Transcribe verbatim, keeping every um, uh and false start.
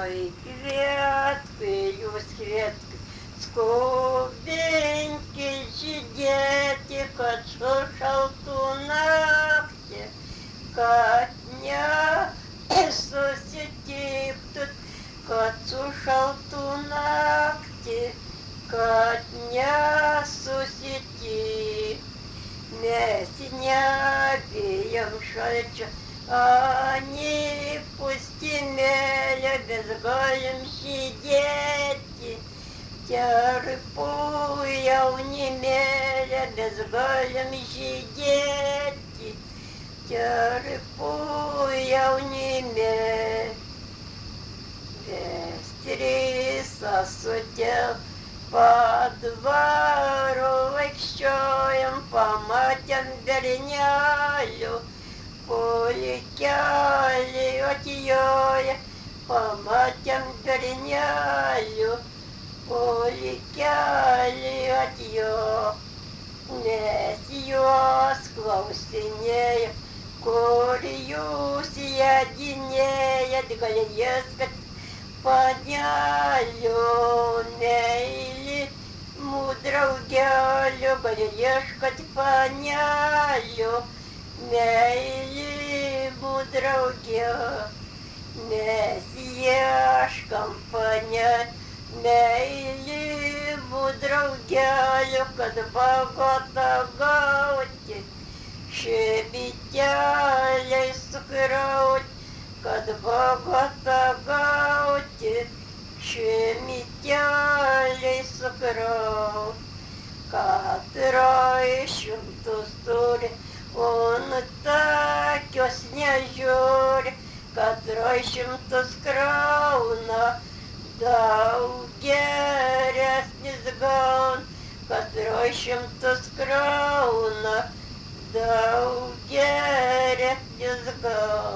Ой, кветки, jūs кветки, skubinki žydėti, kad sušaltų naktį, kad nesusitiktų, kad sušaltų naktį, kad nesusitiktų. Mes nebijom šalčio, ani pustimėlio, bet galim žydėti. Terpu jaunimėlio, bet galim žydėti. Terpu jaunimėlio. Mes trys sasutėl po dvarų vaikščiojam, pamatėm bernelių, pulikelį atjoja, pamatėm bernelių, pulikelį atjoja. Mes juos klausinėjom, kur jūs jadinėjat, gal jas, kad panelių meilį, mūdraugelių, gal ieškat panelių meilį, mūdraugelių. Mes ieškam panelių meilį, mūdraugelių, kad pagatagauti, šebiteliai sukrauti, kad pagatagauti, šemiteliai sukrauti. Katrai šimtus turi, o nutakios nežiūri, katrai šimtus krauna, daug geresnis gaun, katrai šimtus krauna, daug geresnis gaun.